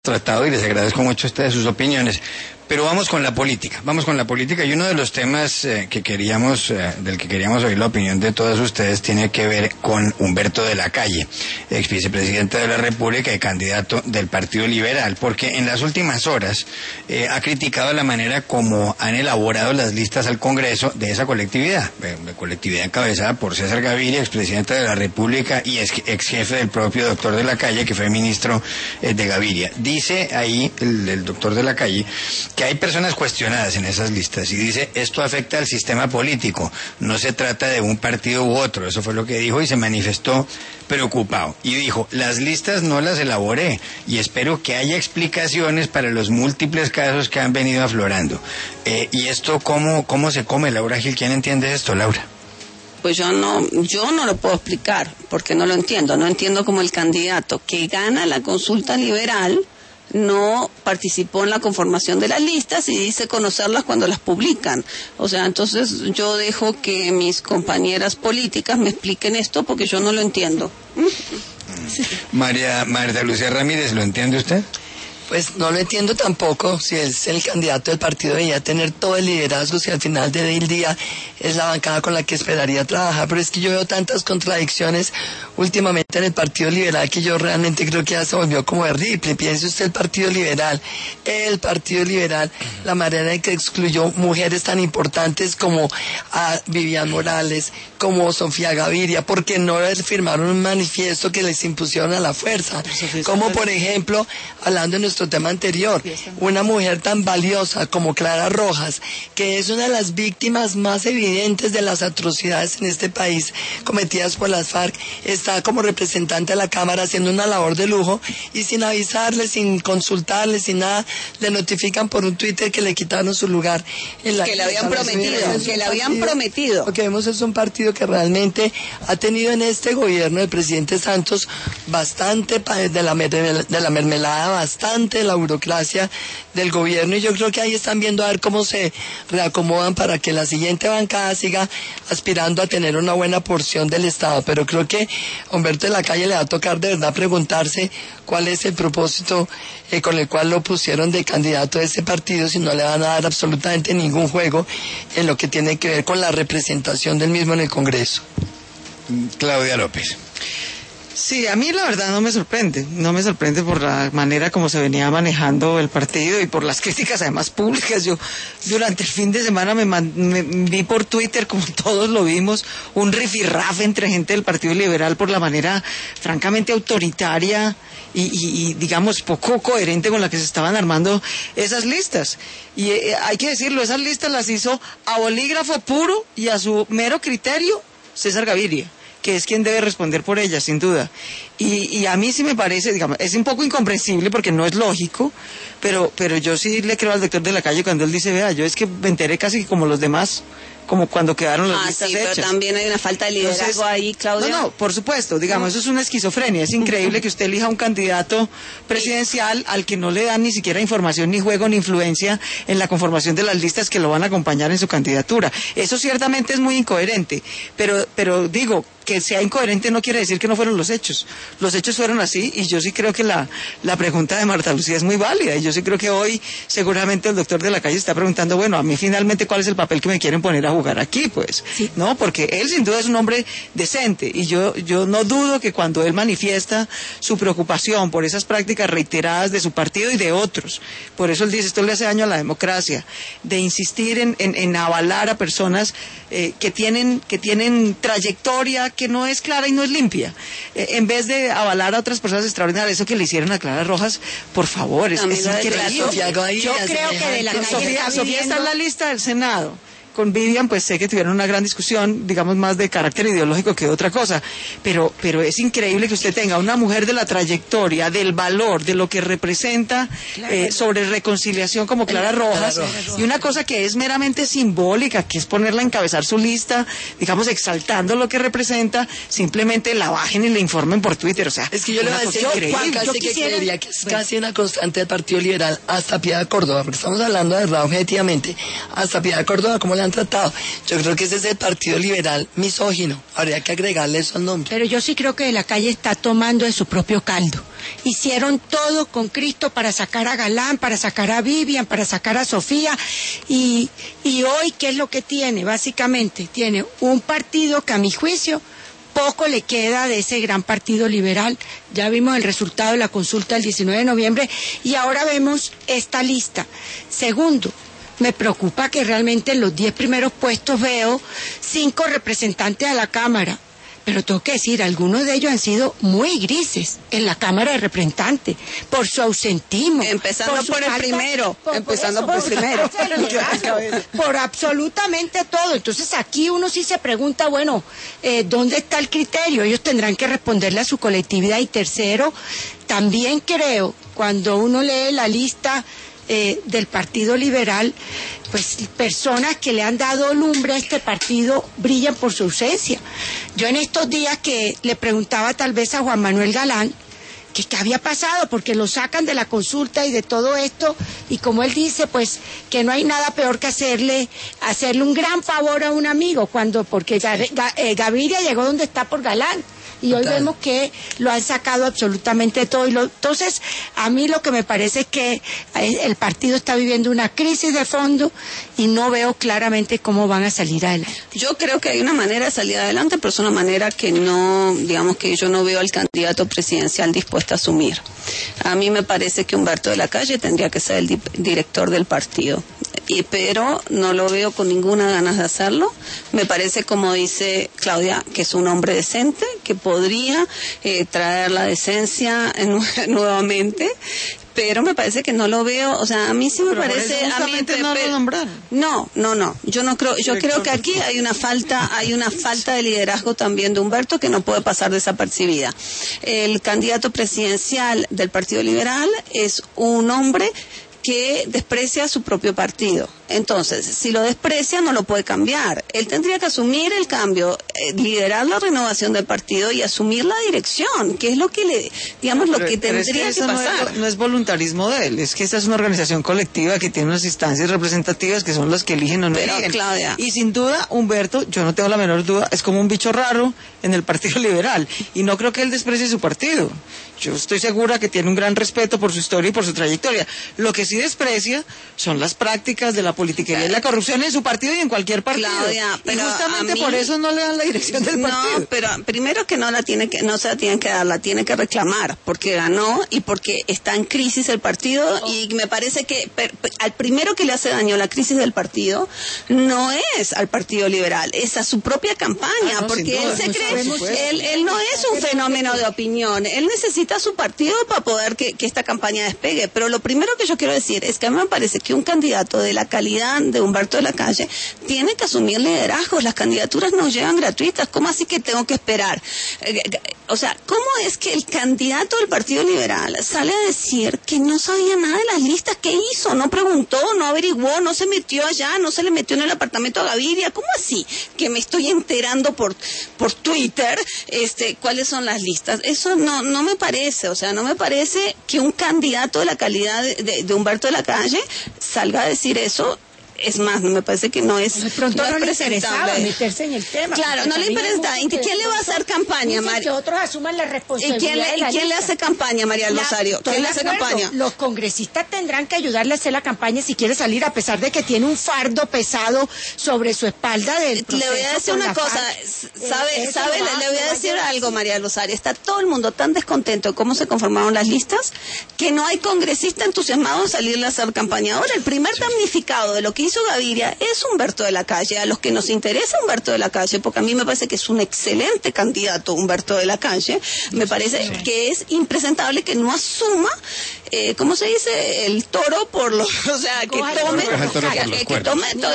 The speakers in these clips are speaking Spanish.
tratado y les agradezco mucho a ustedes sus opiniones. Pero vamos con la política, y uno de los temas del que queríamos oír la opinión de todos ustedes tiene que ver con Humberto de la Calle, ex vicepresidente de la República y candidato del Partido Liberal, porque en las últimas horas ha criticado la manera como han elaborado las listas al Congreso de esa colectividad, encabezada por César Gaviria, expresidente de la República y ex jefe del propio doctor de la Calle, que fue ministro de Gaviria. Dice ahí el doctor de la Calle que hay personas cuestionadas en esas listas y dice, esto afecta al sistema político, no se trata de un partido u otro. Eso fue lo que dijo y se manifestó preocupado. Y dijo, las listas no las elaboré y espero que haya explicaciones para los múltiples casos que han venido aflorando. ¿Y esto cómo se come, Laura Gil? ¿Quién entiende esto, Laura? Pues yo no lo puedo explicar, porque no lo entiendo. No entiendo cómo el candidato que gana la consulta liberal no participó en la conformación de las listas y dice conocerlas cuando las publican. O sea, entonces yo dejo que mis compañeras políticas me expliquen esto porque yo no lo entiendo. Marta Lucía Ramírez, ¿lo entiende usted? Pues no lo entiendo tampoco. Si es el candidato del partido, debería tener todo el liderazgo, si al final del día es la bancada con la que esperaría trabajar. Pero es que yo veo tantas contradicciones últimamente en el Partido Liberal que yo realmente creo que ya se volvió como de Ripley. Piense usted el Partido Liberal, la manera en que excluyó mujeres tan importantes como a Vivian Morales, como Sofía Gaviria, porque no firmaron un manifiesto que les impusieron a la fuerza. Como por ejemplo, hablando de nuestro tema anterior, una mujer tan valiosa como Clara Rojas, que es una de las víctimas más evidentes de las atrocidades en este país cometidas por las FARC, está como representante de la Cámara haciendo una labor de lujo y sin avisarle, sin consultarle, sin nada, le notifican por un Twitter que le quitaron su lugar en la que le habían prometido. Lo que vemos es un partido que realmente ha tenido en este gobierno del presidente Santos bastante de la mermelada, bastante de la burocracia del gobierno, y yo creo que ahí están viendo a ver cómo se reacomodan para que la siguiente bancada siga aspirando a tener una buena porción del Estado. Pero creo que a Humberto de la Calle le va a tocar de verdad preguntarse cuál es el propósito con el cual lo pusieron de candidato a ese partido, si no le van a dar absolutamente ningún juego en lo que tiene que ver con la representación del mismo en el Congreso. Claudia López. Sí, a mí la verdad no me sorprende por la manera como se venía manejando el partido y por las críticas además públicas. Yo durante el fin de semana me vi por Twitter, como todos lo vimos, un rifirrafe entre gente del Partido Liberal por la manera francamente autoritaria y digamos poco coherente con la que se estaban armando esas listas. Y hay que decirlo, esas listas las hizo a bolígrafo puro y a su mero criterio César Gaviria, que es quien debe responder por ella, sin duda. Y a mí sí me parece, digamos, es un poco incomprensible porque no es lógico, pero yo sí le creo al doctor de la Calle cuando él dice, vea, yo es que me enteré casi como los demás, como cuando quedaron las listas hechas. Pero también hay una falta de liderazgo ahí, Claudia. No, por supuesto, digamos, eso es una esquizofrenia. Es increíble que usted elija un candidato presidencial al que no le dan ni siquiera información, ni juego, ni influencia en la conformación de las listas que lo van a acompañar en su candidatura. Eso ciertamente es muy incoherente, pero digo, que sea incoherente no quiere decir que no fueron los hechos. Los hechos fueron así, y yo sí creo que la pregunta de Marta Lucía es muy válida, y yo sí creo que hoy seguramente el doctor de la Calle está preguntando, bueno, a mí finalmente cuál es el papel que me quieren poner a jugar aquí, pues, sí. ¿No? Porque él sin duda es un hombre decente, y yo no dudo que cuando él manifiesta su preocupación por esas prácticas reiteradas de su partido y de otros, por eso él dice, esto le hace daño a la democracia, de insistir en avalar a personas que tienen trayectoria que no es clara y no es limpia, en vez de avalar a otras personas extraordinarias. Eso que le hicieron a Clara Rojas, por favor, es increíble. Yo creo que de la Calle Sofía está en la lista del Senado. Con Vivian, pues sé que tuvieron una gran discusión, digamos más de carácter ideológico que de otra cosa, pero es increíble que usted tenga una mujer de la trayectoria, del valor, de lo que representa sobre reconciliación como Clara Rojas, y una cosa que es meramente simbólica, que es ponerla a encabezar su lista, digamos exaltando lo que representa, simplemente la bajen y la informen por Twitter. O sea, es que yo le voy a decir, Juan, casi que creería que es casi una constante del Partido Liberal, hasta Piedad Córdoba, porque estamos hablando de verdad objetivamente, hasta Piedad Córdoba, como la han tratado. Yo creo que ese es el Partido Liberal misógino. Habría que agregarle eso al nombre. Pero yo sí creo que De la Calle está tomando de su propio caldo. Hicieron todo con Cristo para sacar a Galán, para sacar a Vivian, para sacar a Sofía. Y hoy, ¿qué es lo que tiene? Básicamente, tiene un partido que a mi juicio poco le queda de ese gran partido liberal. Ya vimos el resultado de la consulta del 19 de noviembre y ahora vemos esta lista. Segundo, me preocupa que realmente en los 10 primeros puestos veo 5 representantes a la Cámara. Pero tengo que decir, algunos de ellos han sido muy grises en la Cámara de Representantes por su ausentismo. Empezando por el primero. Empezando por el primero. Por absolutamente todo. Entonces aquí uno sí se pregunta, bueno, ¿dónde está el criterio? Ellos tendrán que responderle a su colectividad. Y tercero, también creo, cuando uno lee la lista del Partido Liberal, pues personas que le han dado lumbre a este partido brillan por su ausencia. Yo en estos días que le preguntaba tal vez a Juan Manuel Galán que qué había pasado, porque lo sacan de la consulta y de todo esto, y como él dice, pues que no hay nada peor que hacerle un gran favor a un amigo, porque Gaviria llegó donde está por Galán. Y hoy vemos que lo han sacado absolutamente todo. Entonces, a mí lo que me parece es que el partido está viviendo una crisis de fondo y no veo claramente cómo van a salir adelante. Yo creo que hay una manera de salir adelante, pero es una manera que no, digamos que yo no veo al candidato presidencial dispuesto a asumir. A mí me parece que Humberto de la Calle tendría que ser el director del partido. Pero no lo veo con ninguna ganas de hacerlo. Me parece, como dice Claudia, que es un hombre decente, que podría traer la decencia nuevamente, pero me parece que no lo veo, o sea, a mí sí me parece, a mí no lo nombraron. No, yo no creo, yo creo que aquí hay una falta de liderazgo también de Humberto que no puede pasar desapercibida. El candidato presidencial del Partido Liberal es un hombre que desprecia su propio partido. Entonces, si lo desprecia, no lo puede cambiar. Él tendría que asumir el cambio, liderar la renovación del partido y asumir la dirección, que es lo que que tendría que pasar. No es voluntarismo de él, es que esta es una organización colectiva que tiene unas instancias representativas que son las que eligen o no eligen. Claudia. Y sin duda, Humberto, yo no tengo la menor duda, es como un bicho raro en el Partido Liberal. Y no creo que él desprecie su partido. Yo estoy segura que tiene un gran respeto por su historia y por su trayectoria. Lo que sí desprecia son las prácticas de la politiquería y la corrupción en su partido y en cualquier partido. Claudia, pero y justamente por eso no le dan la dirección del partido. No, pero primero que no se la tiene que dar, la tiene que reclamar, porque ganó y porque está en crisis el partido, y me parece que al primero que le hace daño la crisis del partido no es al Partido Liberal, es a su propia campaña, porque él se cree, él no es un fenómeno de opinión, él necesita su partido para poder que esta campaña despegue. Pero lo primero que yo quiero decir es que a mí me parece que un candidato de la calidad de Humberto de la Calle tiene que asumir liderazgo. Las candidaturas no llegan gratuitas. ¿Cómo así que tengo que esperar? O sea, ¿cómo es que el candidato del Partido Liberal sale a decir que no sabía nada de las listas? ¿Qué hizo? No preguntó, no averiguó, no se metió allá, no se le metió en el apartamento a Gaviria. ¿Cómo así? Que me estoy enterando por Twitter cuáles son las listas. Eso no me parece. O sea, no me parece que un candidato de la calidad de Humberto de la Calle salga a decir eso. Es más, me parece que no es. De pronto no le interesaba meterse en el tema. Claro, no le interesa. ¿Y quién le va a hacer campaña, María? Que otros asuman la responsabilidad. ¿Y quién le hace campaña, María Rosario? ¿Quién le hace campaña? Los congresistas tendrán que ayudarle a hacer la campaña si quiere salir, a pesar de que tiene un fardo pesado sobre su espalda del proceso. Le voy a decir una cosa, le voy a decir algo, María Rosario. Está todo el mundo tan descontento de cómo se conformaron las listas que no hay congresista entusiasmado en salirle a hacer campaña. Ahora, el primer damnificado de lo que hizo Gaviria es Humberto de la Calle. A los que nos interesa Humberto de la Calle, porque a mí me parece que es un excelente candidato Humberto de la Calle, me parece que es impresentable que no asuma, ¿cómo se dice? El toro por los, o sea, que tome todo.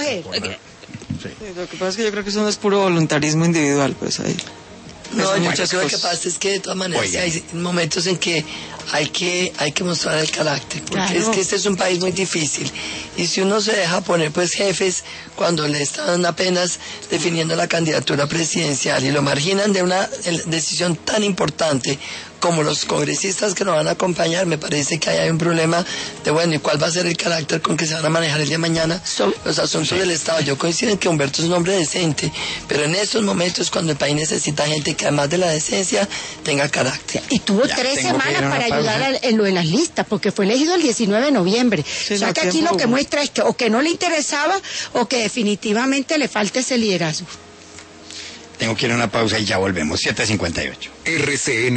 Lo que pasa es que yo creo que eso no es puro voluntarismo individual, pues ahí. No, yo creo que lo que pasa es que de todas maneras hay momentos en que hay que mostrar el carácter, porque Claro. es que este es un país muy difícil, y si uno se deja poner pues jefes cuando le están apenas definiendo la candidatura presidencial y lo marginan de una decisión tan importante como los congresistas que lo van a acompañar, me parece que ahí hay un problema de, bueno, ¿y cuál va a ser el carácter con que se van a manejar el día de mañana los asuntos del Estado? Yo coincido en que Humberto es un hombre decente, pero en estos momentos cuando el país necesita gente que además de la decencia tenga carácter. Y tuvo Ya, 3 tengo que ir semanas a una para pausa. ayudar en lo de las listas, porque fue elegido el 19 de noviembre. Sí, o sea no, que aquí tiempo lo que hubo. muestra es que o que no le interesaba o que definitivamente le falta ese liderazgo. Tengo que ir a una pausa y ya volvemos. 7:58. RCN